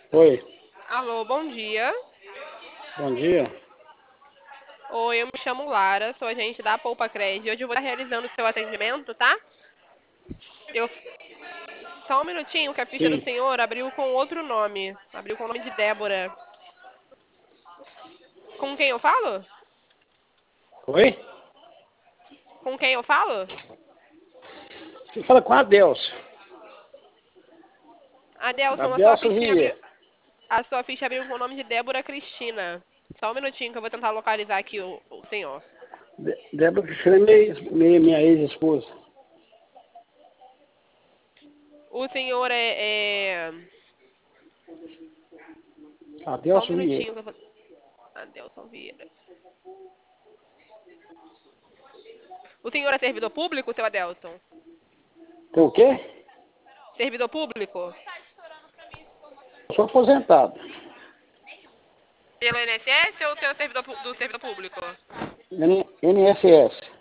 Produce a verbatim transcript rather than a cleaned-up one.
Oi, Alô, bom dia. bom dia. Oi, eu me chamo Lara, sou agente da Poupa Cred. Hoje eu vou estar realizando o seu atendimento, tá? Eu... Só um minutinho, que a ficha do Sim. senhor abriu com outro nome. Abriu com o nome de Débora. Com quem eu falo? Oi? Com quem eu falo? Você fala com a Adelso. Adelson, a sua Adelso ficha abriu... Vieira. A sua ficha abriu com o nome de Débora Cristina. Só um minutinho que eu vou tentar localizar aqui o, o senhor. De- Débora Cristina é minha, minha, minha ex-esposa. O senhor é... é... Só um Adelso Vieira. minutinho que eu vou... Adelson Vieira. O senhor é servidor público, seu Adelson? Tem o quê? Servidor público? Eu sou aposentado. Pelo I N S S ou seu servidor, pu- do servidor público? N- NSS.